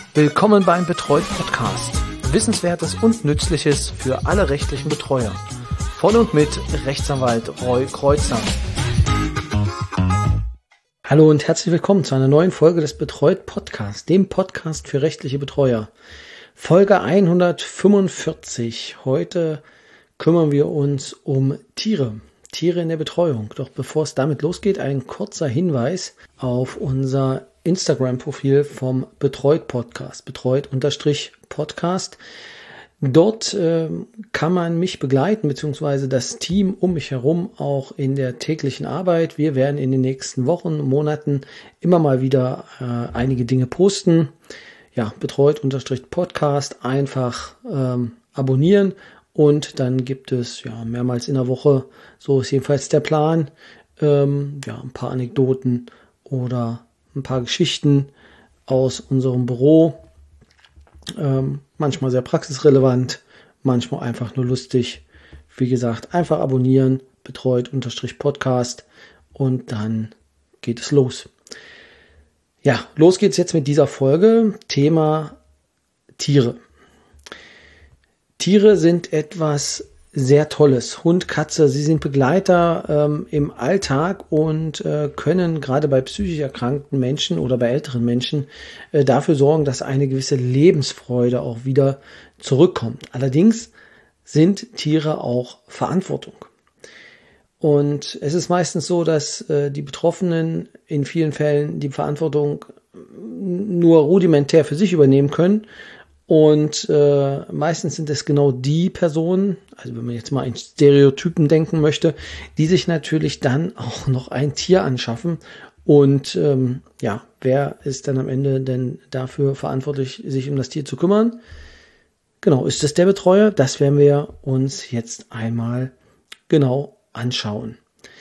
Willkommen beim Betreut Podcast. Wissenswertes und Nützliches für alle rechtlichen Betreuer. Von und mit Rechtsanwalt Roy Kreuzer. Hallo und herzlich willkommen zu einer neuen Folge des Betreut Podcasts, dem Podcast für rechtliche Betreuer. Folge 145. Heute kümmern wir uns um Tiere in der Betreuung. Doch bevor es damit losgeht, ein kurzer Hinweis auf unser Instagram-Profil vom Betreut Podcast, betreut_Podcast. Dort kann man mich begleiten, beziehungsweise das Team um mich herum auch in der täglichen Arbeit. Wir werden in den nächsten Wochen, Monaten immer mal wieder einige Dinge posten. Ja, betreut_Podcast einfach abonnieren und dann gibt es ja mehrmals in der Woche, so ist jedenfalls der Plan, ein paar Anekdoten oder ein paar Geschichten aus unserem Büro, manchmal sehr praxisrelevant, manchmal einfach nur lustig. Wie gesagt, einfach abonnieren, betreut_Podcast und dann geht es los. Ja, los geht's jetzt mit dieser Folge. Thema Tiere. Tiere sind etwas sehr Tolles. Hund, Katze, sie sind Begleiter im Alltag und können gerade bei psychisch erkrankten Menschen oder bei älteren Menschen dafür sorgen, dass eine gewisse Lebensfreude auch wieder zurückkommt. Allerdings sind Tiere auch Verantwortung. Und es ist meistens so, dass die Betroffenen in vielen Fällen die Verantwortung nur rudimentär für sich übernehmen können. Und meistens sind es genau die Personen, also wenn man jetzt mal in Stereotypen denken möchte, die sich natürlich dann auch noch ein Tier anschaffen. Und wer ist dann am Ende denn dafür verantwortlich, sich um das Tier zu kümmern? Genau, ist es der Betreuer? Das werden wir uns jetzt einmal genau anschauen.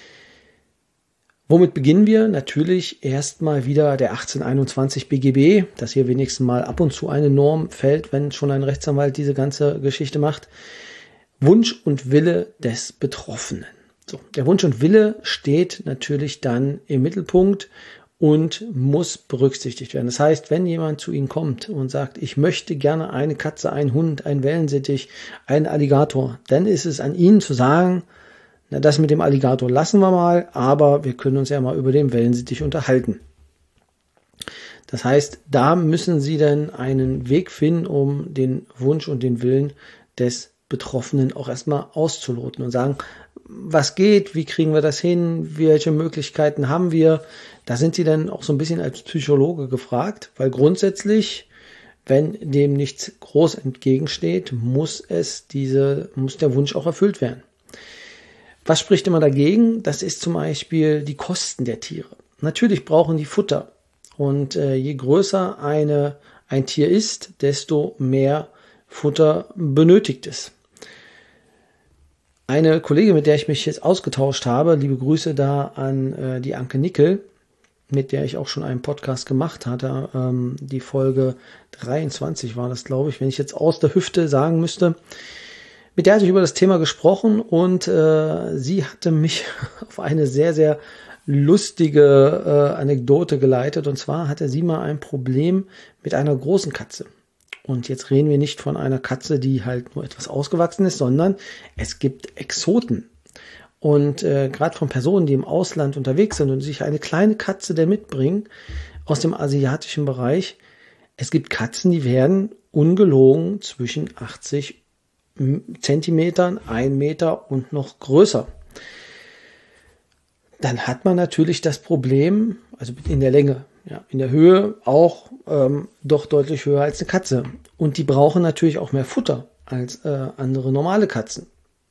Womit beginnen wir? Natürlich erstmal wieder der 1821 BGB, dass hier wenigstens mal ab und zu eine Norm fällt, wenn schon ein Rechtsanwalt diese ganze Geschichte macht. Wunsch und Wille des Betroffenen. So, der Wunsch und Wille steht natürlich dann im Mittelpunkt und muss berücksichtigt werden. Das heißt, wenn jemand zu Ihnen kommt und sagt, ich möchte gerne eine Katze, einen Hund, einen Wellensittich, einen Alligator, dann ist es an Ihnen zu sagen, na, das mit dem Alligator lassen wir mal, aber wir können uns ja mal über den Wellensittich unterhalten. Das heißt, da müssen Sie dann einen Weg finden, um den Wunsch und den Willen des Betroffenen auch erstmal auszuloten und sagen, was geht, wie kriegen wir das hin, welche Möglichkeiten haben wir. Da sind Sie dann auch so ein bisschen als Psychologe gefragt, weil grundsätzlich, wenn dem nichts groß entgegensteht, muss der Wunsch auch erfüllt werden. Was spricht immer dagegen? Das ist zum Beispiel die Kosten der Tiere. Natürlich brauchen die Futter. Und je größer ein Tier ist, desto mehr Futter benötigt es. Eine Kollegin, mit der ich mich jetzt ausgetauscht habe, liebe Grüße da an die Anke Nickel, mit der ich auch schon einen Podcast gemacht hatte. Die Folge 23 war das, glaube ich, wenn ich jetzt aus der Hüfte sagen müsste. Mit der hatte ich über das Thema gesprochen und sie hatte mich auf eine sehr, sehr lustige Anekdote geleitet. Und zwar hatte sie mal ein Problem mit einer großen Katze. Und jetzt reden wir nicht von einer Katze, die halt nur etwas ausgewachsen ist, sondern es gibt Exoten. Und gerade von Personen, die im Ausland unterwegs sind und sich eine kleine Katze denn mitbringen aus dem asiatischen Bereich. Es gibt Katzen, die werden ungelogen zwischen 80 Zentimetern, 1 Meter und noch größer. Dann hat man natürlich das Problem, also in der Länge, ja, in der Höhe auch doch deutlich höher als eine Katze. Und die brauchen natürlich auch mehr Futter als andere normale Katzen.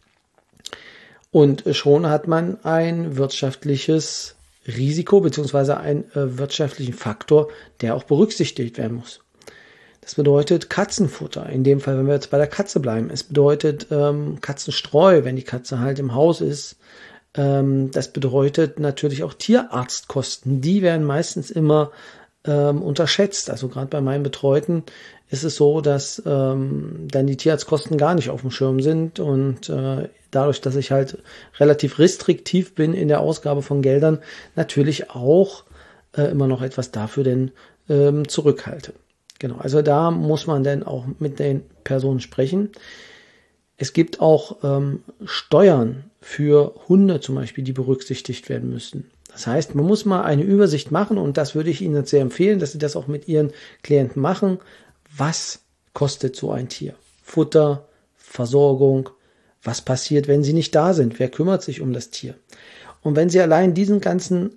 Und schon hat man ein wirtschaftliches Risiko beziehungsweise einen wirtschaftlichen Faktor, der auch berücksichtigt werden muss. Das bedeutet Katzenfutter, in dem Fall, wenn wir jetzt bei der Katze bleiben. Es bedeutet Katzenstreu, wenn die Katze halt im Haus ist. Das bedeutet natürlich auch Tierarztkosten. Die werden meistens immer unterschätzt. Also gerade bei meinen Betreuten ist es so, dass dann die Tierarztkosten gar nicht auf dem Schirm sind. Und dadurch, dass ich halt relativ restriktiv bin in der Ausgabe von Geldern, natürlich auch immer noch etwas dafür denn zurückhalte. Genau, also da muss man dann auch mit den Personen sprechen. Es gibt auch Steuern für Hunde zum Beispiel, die berücksichtigt werden müssen. Das heißt, man muss mal eine Übersicht machen und das würde ich Ihnen sehr empfehlen, dass Sie das auch mit Ihren Klienten machen. Was kostet so ein Tier? Futter, Versorgung, was passiert, wenn Sie nicht da sind? Wer kümmert sich um das Tier? Und wenn Sie allein diesen ganzen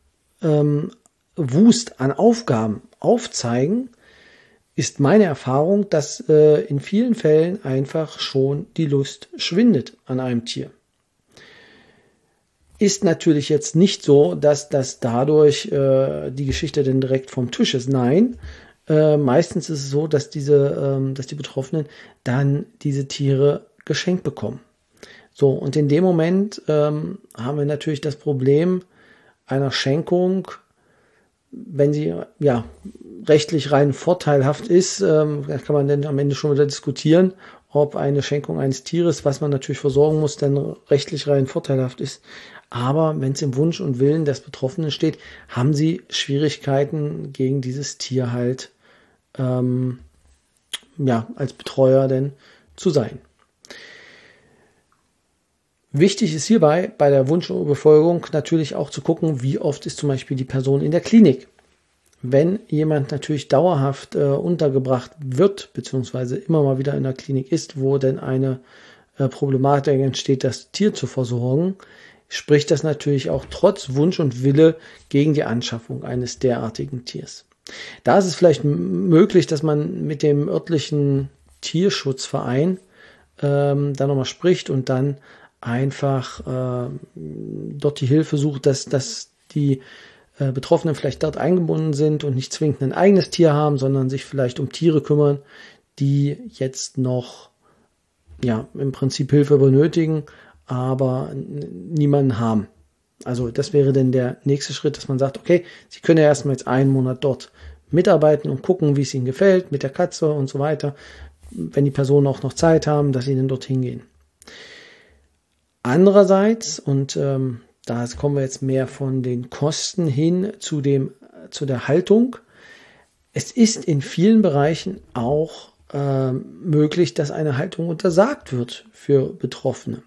Wust an Aufgaben aufzeigen, ist meine Erfahrung, dass in vielen Fällen einfach schon die Lust schwindet an einem Tier. Ist natürlich jetzt nicht so, dass das dadurch die Geschichte dann direkt vom Tisch ist. Nein, meistens ist es so, dass die Betroffenen dann diese Tiere geschenkt bekommen. So, und in dem Moment haben wir natürlich das Problem einer Schenkung, wenn sie ja rechtlich rein vorteilhaft ist, da kann man dann am Ende schon wieder diskutieren, ob eine Schenkung eines Tieres, was man natürlich versorgen muss, dann rechtlich rein vorteilhaft ist. Aber wenn es im Wunsch und Willen des Betroffenen steht, haben sie Schwierigkeiten, gegen dieses Tier halt als Betreuer denn zu sein. Wichtig ist hierbei bei der Wunschbefolgung natürlich auch zu gucken, wie oft ist zum Beispiel die Person in der Klinik. Wenn jemand natürlich dauerhaft untergebracht wird, beziehungsweise immer mal wieder in der Klinik ist, wo denn eine Problematik entsteht, das Tier zu versorgen, spricht das natürlich auch trotz Wunsch und Wille gegen die Anschaffung eines derartigen Tiers. Da ist es vielleicht möglich, dass man mit dem örtlichen Tierschutzverein da nochmal spricht und dann einfach dort die Hilfe sucht, dass die Betroffenen vielleicht dort eingebunden sind und nicht zwingend ein eigenes Tier haben, sondern sich vielleicht um Tiere kümmern, die jetzt noch im Prinzip Hilfe benötigen, aber niemanden haben. Also das wäre dann der nächste Schritt, dass man sagt, okay, Sie können ja erstmal jetzt einen Monat dort mitarbeiten und gucken, wie es Ihnen gefällt mit der Katze und so weiter. Wenn die Personen auch noch Zeit haben, dass Sie dann dorthin gehen. Andererseits, und da kommen wir jetzt mehr von den Kosten hin zu der Haltung, es ist in vielen Bereichen auch möglich, dass eine Haltung untersagt wird für Betroffene.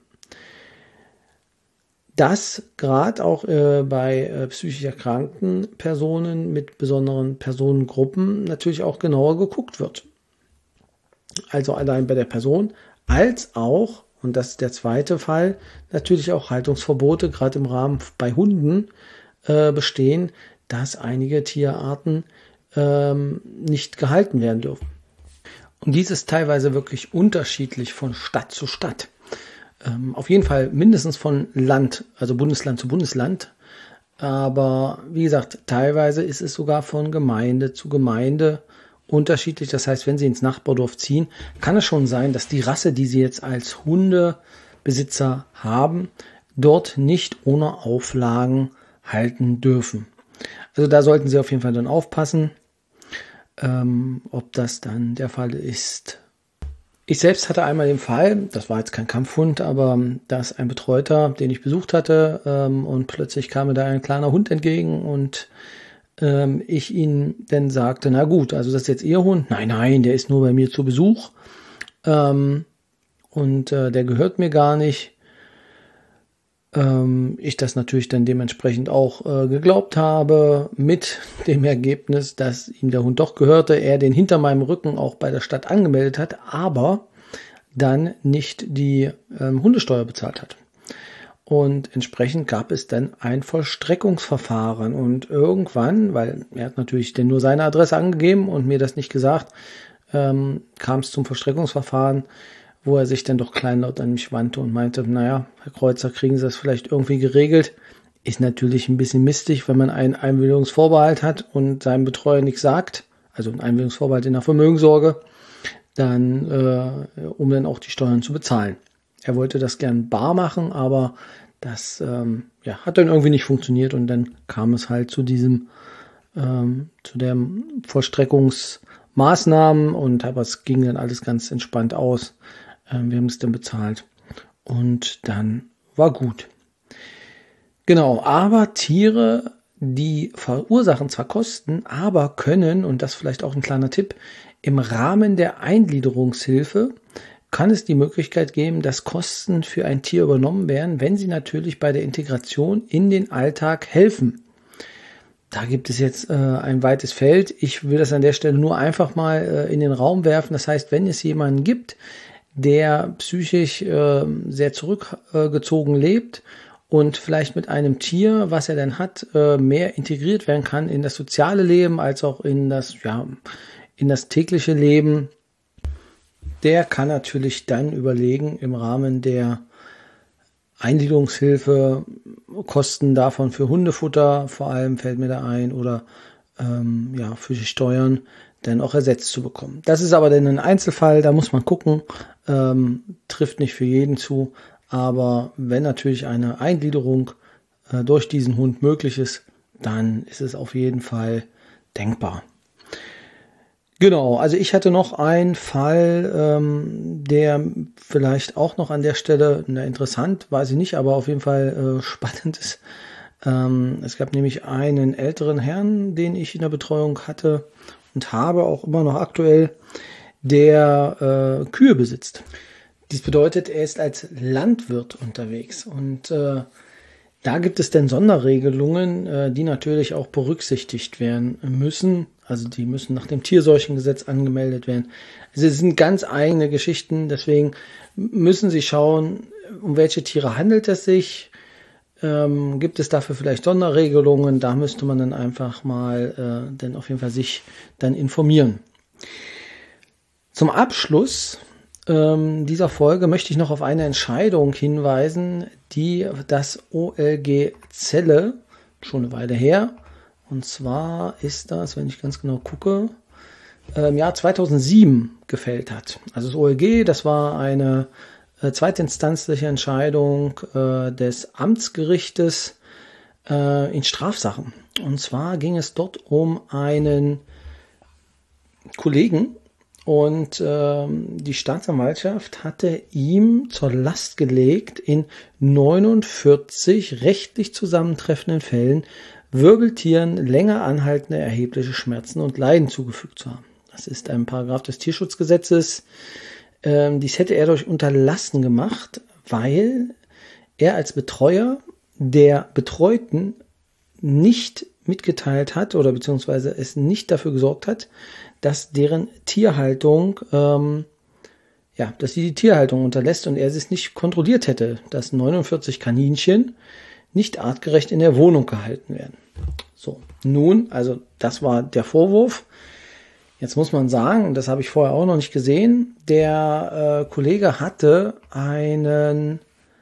Dass gerade auch bei psychisch erkrankten Personen mit besonderen Personengruppen natürlich auch genauer geguckt wird. Also allein bei der Person als auch, und das ist der zweite Fall, natürlich auch Haltungsverbote, gerade im Rahmen bei Hunden bestehen, dass einige Tierarten nicht gehalten werden dürfen. Und dies ist teilweise wirklich unterschiedlich von Stadt zu Stadt. Auf jeden Fall mindestens von Land, also Bundesland zu Bundesland. Aber wie gesagt, teilweise ist es sogar von Gemeinde zu Gemeinde unterschiedlich. Das heißt, wenn Sie ins Nachbardorf ziehen, kann es schon sein, dass die Rasse, die Sie jetzt als Hundebesitzer haben, dort nicht ohne Auflagen halten dürfen. Also da sollten Sie auf jeden Fall dann aufpassen, ob das dann der Fall ist. Ich selbst hatte einmal den Fall, das war jetzt kein Kampfhund, aber dass ein Betreuter, den ich besucht hatte, und plötzlich kam mir da ein kleiner Hund entgegen und ich ihn dann sagte, na gut, also das ist jetzt Ihr Hund? Nein, der ist nur bei mir zu Besuch und der gehört mir gar nicht. Ich das natürlich dann dementsprechend auch geglaubt habe, mit dem Ergebnis, dass ihm der Hund doch gehörte, er den hinter meinem Rücken auch bei der Stadt angemeldet hat, aber dann nicht die Hundesteuer bezahlt hat. Und entsprechend gab es dann ein Vollstreckungsverfahren und irgendwann, weil er hat natürlich denn nur seine Adresse angegeben und mir das nicht gesagt, kam es zum Vollstreckungsverfahren, wo er sich dann doch kleinlaut an mich wandte und meinte, naja, Herr Kreuzer, kriegen Sie das vielleicht irgendwie geregelt? Ist natürlich ein bisschen mistig, wenn man einen Einwilligungsvorbehalt hat und seinem Betreuer nichts sagt, also einen Einwilligungsvorbehalt in der Vermögenssorge, dann, um dann auch die Steuern zu bezahlen. Er wollte das gern bar machen, aber das hat dann irgendwie nicht funktioniert und dann kam es halt zu der Vollstreckungsmaßnahmen und aber es ging dann alles ganz entspannt aus. Wir haben es dann bezahlt und dann war gut. Genau, aber Tiere, die verursachen zwar Kosten, aber können, und das vielleicht auch ein kleiner Tipp, im Rahmen der Eingliederungshilfe kann es die Möglichkeit geben, dass Kosten für ein Tier übernommen werden, wenn sie natürlich bei der Integration in den Alltag helfen. Da gibt es jetzt ein weites Feld. Ich will das an der Stelle nur einfach mal in den Raum werfen. Das heißt, wenn es jemanden gibt, der psychisch sehr zurückgezogen lebt und vielleicht mit einem Tier, was er dann hat, mehr integriert werden kann in das soziale Leben als auch in das tägliche Leben, der kann natürlich dann überlegen, im Rahmen der Eingliederungshilfe Kosten davon für Hundefutter, vor allem fällt mir da ein, oder für die Steuern, dann auch ersetzt zu bekommen. Das ist aber dann ein Einzelfall, da muss man gucken, trifft nicht für jeden zu, aber wenn natürlich eine Eingliederung durch diesen Hund möglich ist, dann ist es auf jeden Fall denkbar. Genau, also ich hatte noch einen Fall, der vielleicht auch noch an der Stelle, interessant, weiß ich nicht, aber auf jeden Fall spannend ist. Es gab nämlich einen älteren Herrn, den ich in der Betreuung hatte und habe auch immer noch aktuell, der Kühe besitzt. Dies bedeutet, er ist als Landwirt unterwegs und da gibt es dann Sonderregelungen, die natürlich auch berücksichtigt werden müssen. Also die müssen nach dem Tierseuchengesetz angemeldet werden. Also es sind ganz eigene Geschichten, deswegen müssen Sie schauen, um welche Tiere handelt es sich. Gibt es dafür vielleicht Sonderregelungen? Da müsste man dann einfach mal dann auf jeden Fall sich dann informieren. Zum Abschluss dieser Folge möchte ich noch auf eine Entscheidung hinweisen, die das OLG Celle, schon eine Weile her, und zwar ist das, wenn ich ganz genau gucke, im Jahr 2007 gefällt hat. Also das OLG, das war eine zweitinstanzliche Entscheidung des Amtsgerichtes in Strafsachen. Und zwar ging es dort um einen Kollegen, und die Staatsanwaltschaft hatte ihm zur Last gelegt, in 49 rechtlich zusammentreffenden Fällen Wirbeltieren länger anhaltende erhebliche Schmerzen und Leiden zugefügt zu haben. Das ist ein Paragraph des Tierschutzgesetzes. Dies hätte er durch Unterlassen gemacht, weil er als Betreuer der Betreuten nicht mitgeteilt hat oder beziehungsweise es nicht dafür gesorgt hat, dass deren Tierhaltung, dass sie die Tierhaltung unterlässt und er es nicht kontrolliert hätte, dass 49 Kaninchen nicht artgerecht in der Wohnung gehalten werden. So, nun, also das war der Vorwurf. Jetzt muss man sagen, und das habe ich vorher auch noch nicht gesehen, der Kollege hatte den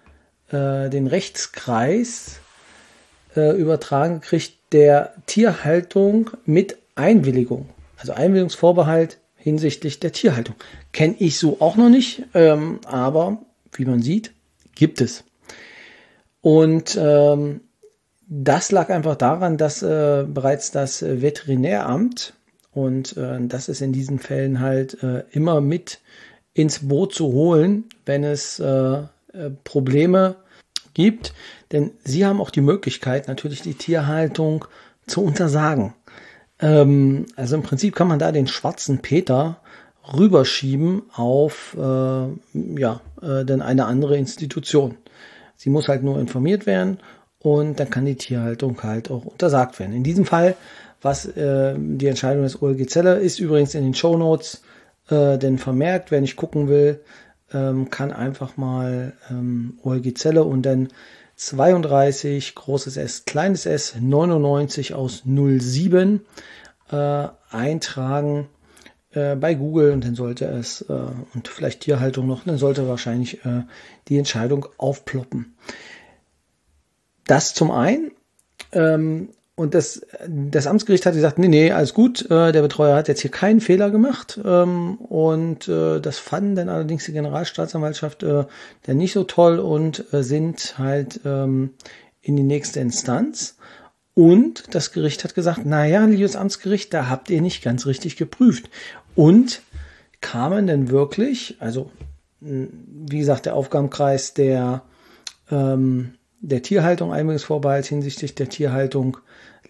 Rechtskreis übertragen gekriegt, der Tierhaltung mit Einwilligung, also Einwilligungsvorbehalt hinsichtlich der Tierhaltung. Kenne ich so auch noch nicht, aber wie man sieht, gibt es. Und das lag einfach daran, dass bereits das Veterinäramt, und das ist in diesen Fällen halt immer mit ins Boot zu holen, wenn es Probleme gibt, denn sie haben auch die Möglichkeit, natürlich die Tierhaltung zu untersagen. Also im Prinzip kann man da den schwarzen Peter rüberschieben auf dann eine andere Institution. Sie muss halt nur informiert werden und dann kann die Tierhaltung halt auch untersagt werden. In diesem Fall, was die Entscheidung des OLG Celle ist, übrigens in den Shownotes denn vermerkt, wer nicht gucken will, kann einfach mal OLG Celle und dann 32 großes S, kleines s, 99 aus 07 eintragen bei Google und dann sollte es, und vielleicht Tierhaltung noch, dann sollte wahrscheinlich die Entscheidung aufploppen. Das zum einen. Und das Amtsgericht hat gesagt, nee, alles gut, der Betreuer hat jetzt hier keinen Fehler gemacht. Und das fanden dann allerdings die Generalstaatsanwaltschaft dann nicht so toll und sind halt in die nächste Instanz. Und das Gericht hat gesagt, naja, liebes Amtsgericht, da habt ihr nicht ganz richtig geprüft. Und kamen denn wirklich, also wie gesagt, der Aufgabenkreis der Tierhaltung, Einwilligungsvorbehalt hinsichtlich der Tierhaltung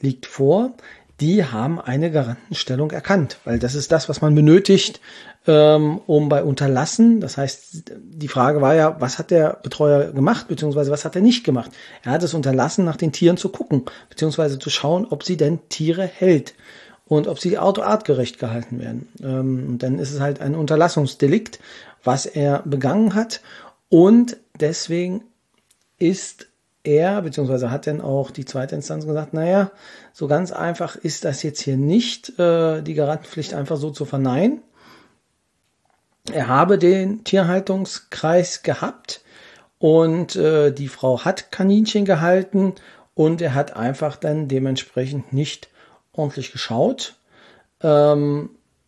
liegt vor. Die haben eine Garantenstellung erkannt, weil das ist das, was man benötigt, um bei Unterlassen, das heißt, die Frage war ja, was hat der Betreuer gemacht, beziehungsweise was hat er nicht gemacht? Er hat es unterlassen, nach den Tieren zu gucken, beziehungsweise zu schauen, ob sie denn Tiere hält und ob sie artgerecht gehalten werden. Und dann ist es halt ein Unterlassungsdelikt, was er begangen hat, und deswegen ist er, beziehungsweise hat dann auch die zweite Instanz gesagt, naja, so ganz einfach ist das jetzt hier nicht, die Garantenpflicht einfach so zu verneinen. Er habe den Tierhaltungskreis gehabt und die Frau hat Kaninchen gehalten und er hat einfach dann dementsprechend nicht ordentlich geschaut, dass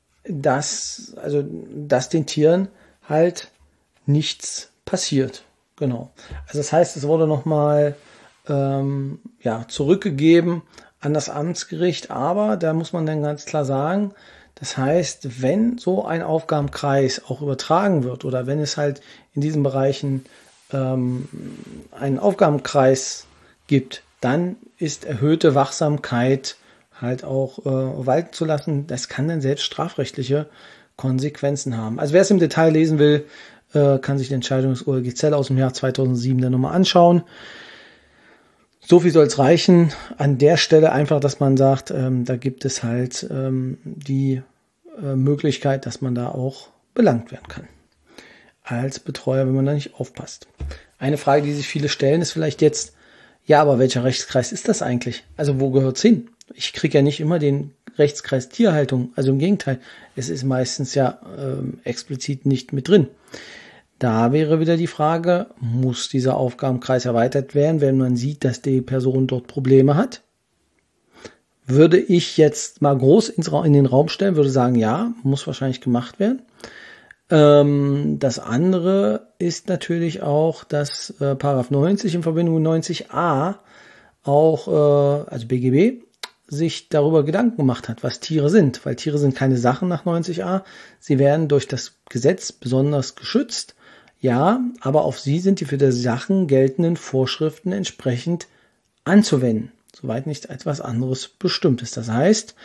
den Tieren halt nichts passiert. Genau. Also das heißt, es wurde nochmal zurückgegeben an das Amtsgericht, aber da muss man dann ganz klar sagen, das heißt, wenn so ein Aufgabenkreis auch übertragen wird oder wenn es halt in diesen Bereichen einen Aufgabenkreis gibt, dann ist erhöhte Wachsamkeit halt auch walten zu lassen. Das kann dann selbst strafrechtliche Konsequenzen haben. Also wer es im Detail lesen will, kann sich die Entscheidung des OLG Zell aus dem Jahr 2007 dann nochmal anschauen. So viel soll es reichen. An der Stelle einfach, dass man sagt, da gibt es halt die Möglichkeit, dass man da auch belangt werden kann. Als Betreuer, wenn man da nicht aufpasst. Eine Frage, die sich viele stellen, ist vielleicht jetzt, ja, aber welcher Rechtskreis ist das eigentlich? Also wo gehört es hin? Ich kriege ja nicht immer den Rechtskreis Tierhaltung. Also im Gegenteil, es ist meistens ja explizit nicht mit drin. Da wäre wieder die Frage, muss dieser Aufgabenkreis erweitert werden, wenn man sieht, dass die Person dort Probleme hat? Würde ich jetzt mal groß in den Raum stellen, würde sagen, ja, muss wahrscheinlich gemacht werden. Das andere ist natürlich auch, dass Paragraph 90 in Verbindung mit 90a auch, also BGB, sich darüber Gedanken gemacht hat, was Tiere sind. Weil Tiere sind keine Sachen nach 90a. Sie werden durch das Gesetz besonders geschützt. Ja, aber auf sie sind die für die Sachen geltenden Vorschriften entsprechend anzuwenden, soweit nicht etwas anderes bestimmt ist. Das heißt,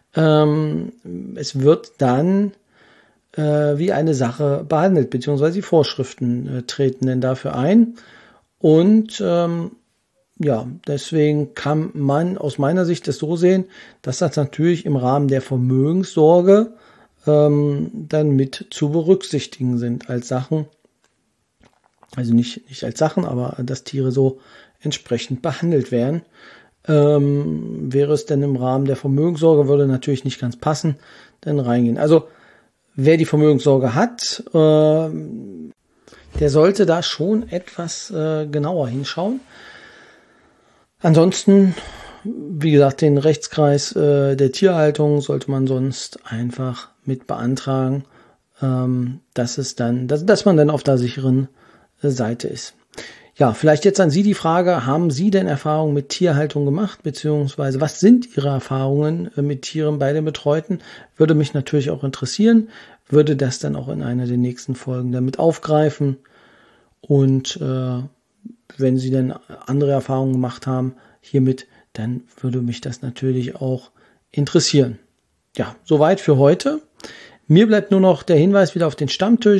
es wird dann wie eine Sache behandelt, beziehungsweise die Vorschriften treten denn dafür ein. Und deswegen kann man aus meiner Sicht das so sehen, dass das natürlich im Rahmen der Vermögenssorge dann mit zu berücksichtigen sind als Sachen. Also nicht als Sachen, aber dass Tiere so entsprechend behandelt werden. Wäre es denn im Rahmen der Vermögenssorge, würde natürlich nicht ganz passen, dann reingehen. Also wer die Vermögenssorge hat, der sollte da schon etwas genauer hinschauen. Ansonsten, wie gesagt, den Rechtskreis der Tierhaltung sollte man sonst einfach mit beantragen, dass man dann auf der sicheren Seite ist. Ja, vielleicht jetzt an Sie die Frage, haben Sie denn Erfahrungen mit Tierhaltung gemacht, beziehungsweise was sind Ihre Erfahrungen mit Tieren bei den Betreuten? Würde mich natürlich auch interessieren, würde das dann auch in einer der nächsten Folgen damit aufgreifen und wenn Sie dann andere Erfahrungen gemacht haben hiermit, dann würde mich das natürlich auch interessieren. Ja, soweit für heute. Mir bleibt nur noch der Hinweis wieder auf den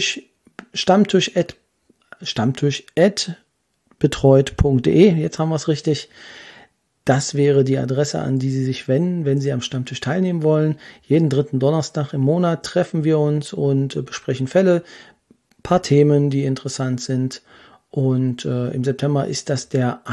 stammtisch@betreut.de. Jetzt haben wir es richtig. Das wäre die Adresse, an die Sie sich wenden, wenn Sie am Stammtisch teilnehmen wollen. Jeden dritten Donnerstag im Monat treffen wir uns und besprechen Fälle, paar Themen, die interessant sind. Und im September ist das der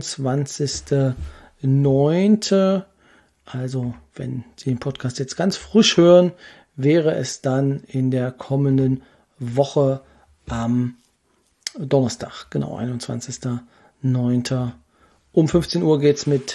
21.09. Also wenn Sie den Podcast jetzt ganz frisch hören, wäre es dann in der kommenden Woche am Donnerstag, genau, 21.09. Um 15 Uhr geht's mit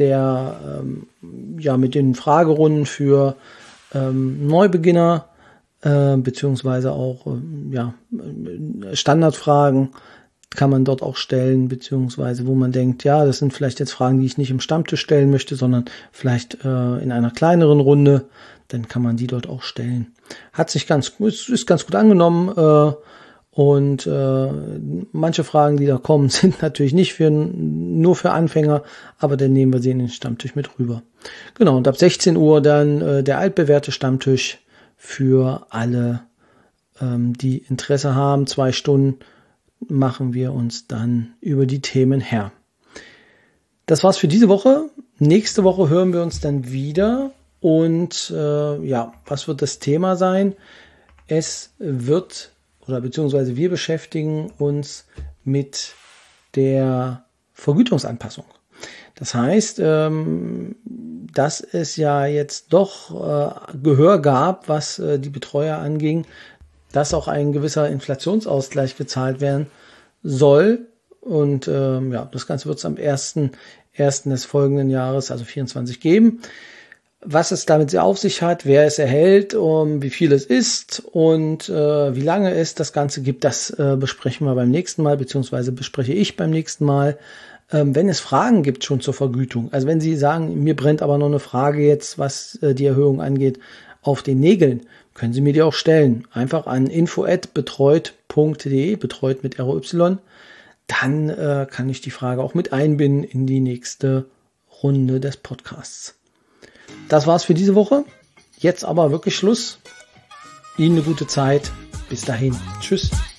mit den Fragerunden für Neubegynner, beziehungsweise auch Standardfragen kann man dort auch stellen, beziehungsweise wo man denkt, ja, das sind vielleicht jetzt Fragen, die ich nicht im Stammtisch stellen möchte, sondern vielleicht in einer kleineren Runde, dann kann man die dort auch stellen. Ist ganz gut angenommen Und manche Fragen, die da kommen, sind natürlich nicht nur für Anfänger, aber dann nehmen wir sie in den Stammtisch mit rüber. Genau, und ab 16 Uhr dann der altbewährte Stammtisch für alle, die Interesse haben. 2 Stunden machen wir uns dann über die Themen her. Das war's für diese Woche. Nächste Woche hören wir uns dann wieder. Und was wird das Thema sein? Es wird, oder beziehungsweise wir beschäftigen uns mit der Vergütungsanpassung. Das heißt, dass es ja jetzt doch Gehör gab, was die Betreuer anging, dass auch ein gewisser Inflationsausgleich gezahlt werden soll. Und das Ganze wird es am 1.1. des folgenden Jahres, also 24, geben. Was es damit auf sich hat, wer es erhält, wie viel es ist und wie lange es das Ganze gibt, das besprechen wir beim nächsten Mal, beziehungsweise bespreche ich beim nächsten Mal. Wenn es Fragen gibt schon zur Vergütung, also wenn Sie sagen, mir brennt aber noch eine Frage jetzt, was die Erhöhung angeht, auf den Nägeln, können Sie mir die auch stellen. Einfach an info@betreut.de, betreut mit ROY. Dann kann ich die Frage auch mit einbinden in die nächste Runde des Podcasts. Das war's für diese Woche. Jetzt aber wirklich Schluss. Ihnen eine gute Zeit. Bis dahin. Tschüss.